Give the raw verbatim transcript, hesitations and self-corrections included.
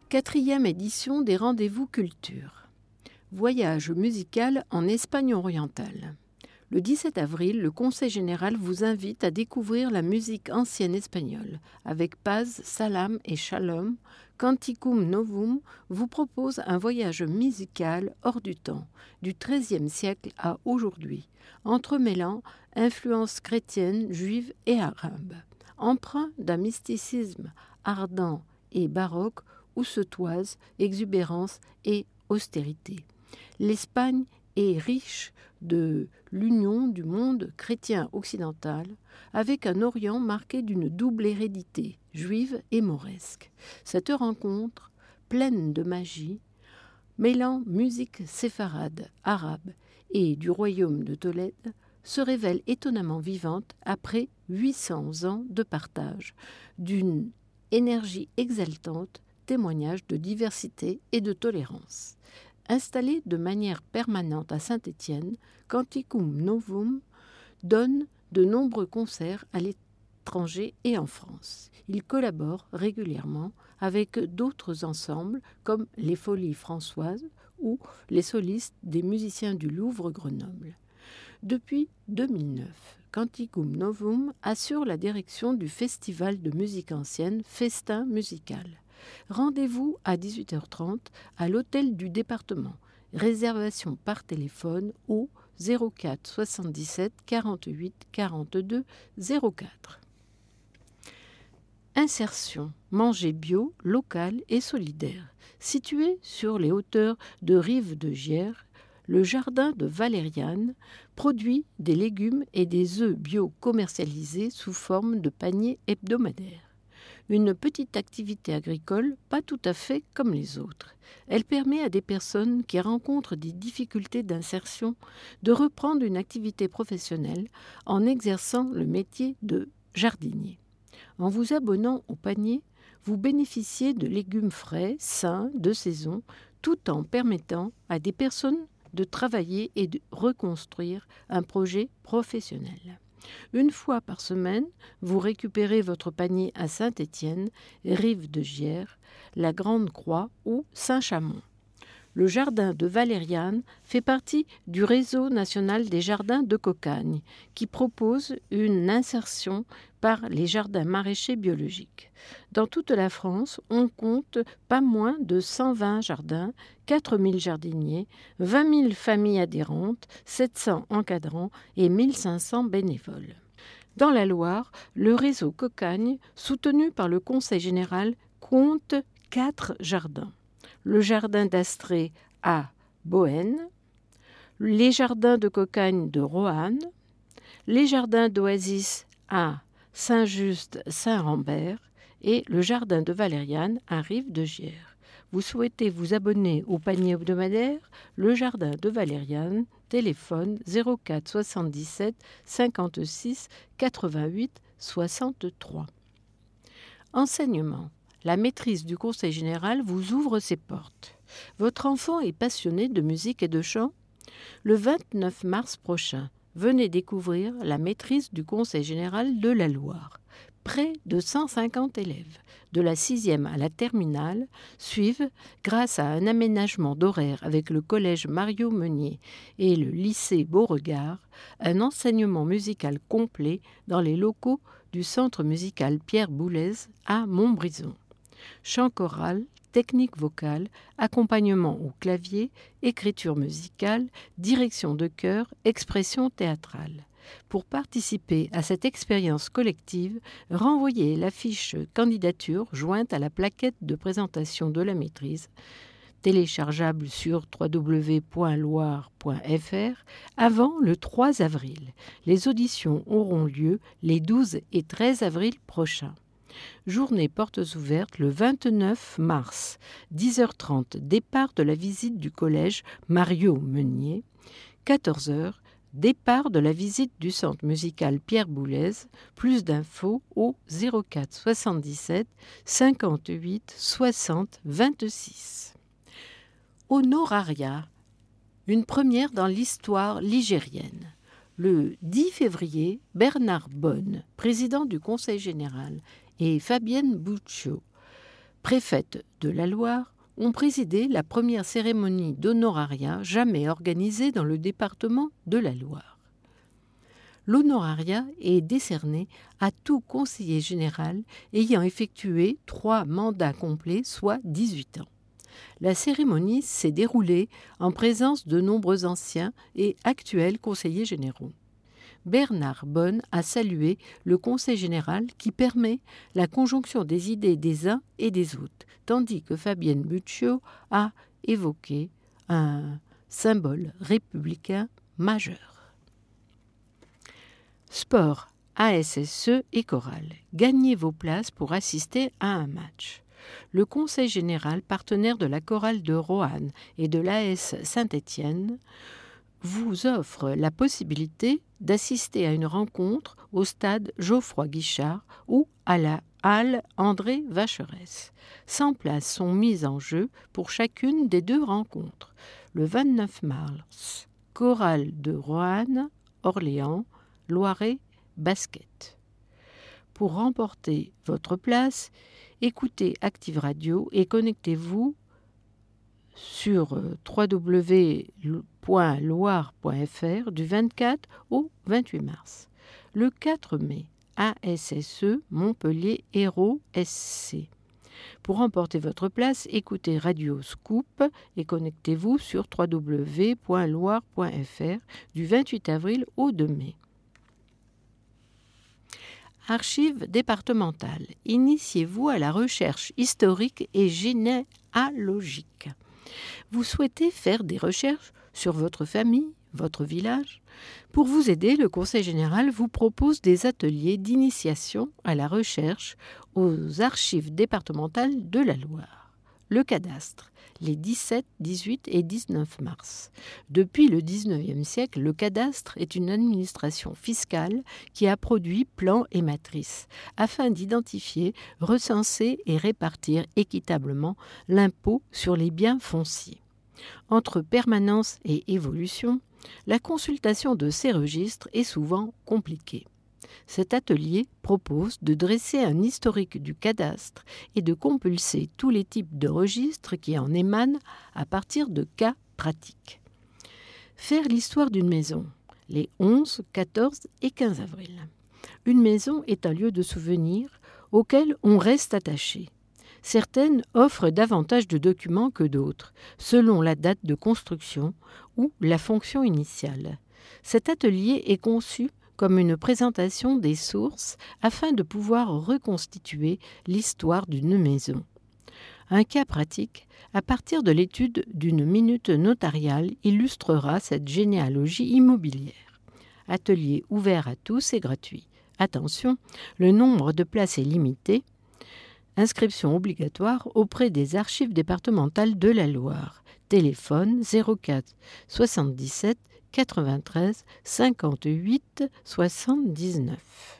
Quatrième édition des Rendez-vous Culture. Voyage musical en Espagne orientale. Le dix-sept avril, le Conseil général vous invite à découvrir la musique ancienne espagnole. Avec Paz, Salam et Shalom, Canticum Novum vous propose un voyage musical hors du temps, du treizième siècle à aujourd'hui, entremêlant influences chrétiennes, juives et arabes, empreint d'un mysticisme ardent et baroque où se toisent exubérance et austérité. L'Espagne est riche de l'union du monde chrétien occidental avec un Orient marqué d'une double hérédité, juive et mauresque. Cette rencontre, pleine de magie, mêlant musique séfarade, arabe et du royaume de Tolède, se révèle étonnamment vivante après huit cents ans de partage, d'une énergie exaltante, témoignage de diversité et de tolérance. Installé de manière permanente à Saint-Étienne, Canticum Novum donne de nombreux concerts à l'étranger et en France. Il collabore régulièrement avec d'autres ensembles comme les Folies Françoises ou les solistes des musiciens du Louvre Grenoble. Depuis deux mille neuf, Canticum Novum assure la direction du festival de musique ancienne Festin Musical. Rendez-vous à dix-huit heures trente à l'hôtel du département. Réservation par téléphone au zéro quatre soixante-dix-sept quarante-huit quarante-deux zéro quatre. Insertion, manger bio, local et solidaire. Situé sur les hauteurs de Rive de Giers, le jardin de Valériane produit des légumes et des œufs bio commercialisés sous forme de paniers hebdomadaires. Une petite activité agricole pas tout à fait comme les autres. Elle permet à des personnes qui rencontrent des difficultés d'insertion de reprendre une activité professionnelle en exerçant le métier de jardinier. En vous abonnant au panier, vous bénéficiez de légumes frais, sains, de saison, tout en permettant à des personnes de travailler et de reconstruire un projet professionnel. Une fois par semaine, vous récupérez votre panier à Saint-Étienne, Rive de Giers, la Grande Croix ou Saint-Chamond. Le jardin de Valériane fait partie du réseau national des jardins de Cocagne, qui propose une insertion par les jardins maraîchers biologiques. Dans toute la France, on compte pas moins de cent vingt jardins, quatre mille jardiniers, vingt mille familles adhérentes, sept cents encadrants et mille cinq cents bénévoles. Dans la Loire, le réseau Cocagne, soutenu par le Conseil général, compte quatre jardins. Le jardin d'Astrée à Bohêne, les jardins de Cocagne de Roanne, les jardins d'Oasis à Saint-Just-Saint-Rambert et le jardin de Valériane à Rive de Giers. Vous souhaitez vous abonner au panier hebdomadaire? Le jardin de Valériane, téléphone zéro quatre soixante-dix-sept cinquante-six quatre-vingt-huit soixante-trois. Enseignement. La maîtrise du Conseil général vous ouvre ses portes. Votre enfant est passionné de musique et de chant? Le vingt-neuf mars prochain, venez découvrir la maîtrise du Conseil général de la Loire. Près de cent cinquante élèves, de la sixième à la terminale, suivent, grâce à un aménagement d'horaire avec le collège Mario Meunier et le lycée Beauregard, un enseignement musical complet dans les locaux du centre musical Pierre Boulez à Montbrison. Chant choral, technique vocale, accompagnement au clavier, écriture musicale, direction de chœur, expression théâtrale. Pour participer à cette expérience collective, renvoyez la fiche candidature jointe à la plaquette de présentation de la maîtrise, téléchargeable sur w w w point loire point f r, avant le trois avril. Les auditions auront lieu les douze et treize avril prochains. Journée portes ouvertes le vingt-neuf mars, dix heures trente, départ de la visite du collège Mario Meunier, quatorze heures, départ de la visite du centre musical Pierre Boulez. Plus d'infos au zéro quatre soixante-dix-sept cinquante-huit soixante vingt-six. Honoraria, une première dans l'histoire ligérienne. Le dix février, Bernard Bonne, président du Conseil général, et Fabienne Buccio, préfètes de la Loire, ont présidé la première cérémonie d'honorariat jamais organisée dans le département de la Loire. L'honorariat est décerné à tout conseiller général ayant effectué trois mandats complets, soit dix-huit ans. La cérémonie s'est déroulée en présence de nombreux anciens et actuels conseillers généraux. Bernard Bonne a salué le Conseil général qui permet la conjonction des idées des uns et des autres, tandis que Fabienne Buccio a évoqué un symbole républicain majeur. Sport, A S S E et chorale. Gagnez vos places pour assister à un match. Le Conseil général, partenaire de la chorale de Roanne et de l'A S Saint-Étienne, vous offre la possibilité d'assister à une rencontre au stade Geoffroy-Guichard ou à la halle André Vacheresse. cent places sont mises en jeu pour chacune des deux rencontres. Le vingt-neuf mars, chorale de Roanne, Orléans, Loiret, basket. Pour remporter votre place, écoutez Active Radio et connectez-vous sur w w w point loire point f r du vingt-quatre au vingt-huit mars. Le quatre mai, A S S E Montpellier Hérault S C. Pour remporter votre place, écoutez Radio Scoop et connectez-vous sur w w w point loire point f r du vingt-huit avril au deux mai. Archives départementales. Initiez-vous à la recherche historique et généalogique. Vous souhaitez faire des recherches sur votre famille, votre village? Pour vous aider, le Conseil général vous propose des ateliers d'initiation à la recherche aux archives départementales de la Loire. Le cadastre, les dix-sept, dix-huit et dix-neuf mars. Depuis le dix-neuvième siècle, le cadastre est une administration fiscale qui a produit plans et matrices afin d'identifier, recenser et répartir équitablement l'impôt sur les biens fonciers. Entre permanence et évolution, la consultation de ces registres est souvent compliquée. Cet atelier propose de dresser un historique du cadastre et de compulser tous les types de registres qui en émanent à partir de cas pratiques. Faire l'histoire d'une maison, les onze, quatorze et quinze avril. Une maison est un lieu de souvenir auquel on reste attaché. Certaines offrent davantage de documents que d'autres, selon la date de construction ou la fonction initiale. Cet atelier est conçu comme une présentation des sources afin de pouvoir reconstituer l'histoire d'une maison. Un cas pratique, à partir de l'étude d'une minute notariale, illustrera cette généalogie immobilière. Atelier ouvert à tous et gratuit. Attention, le nombre de places est limité. Inscription obligatoire auprès des archives départementales de la Loire. Téléphone zéro quatre soixante-dix-sept quatre-vingt-treize cinquante-huit soixante-dix-neuf.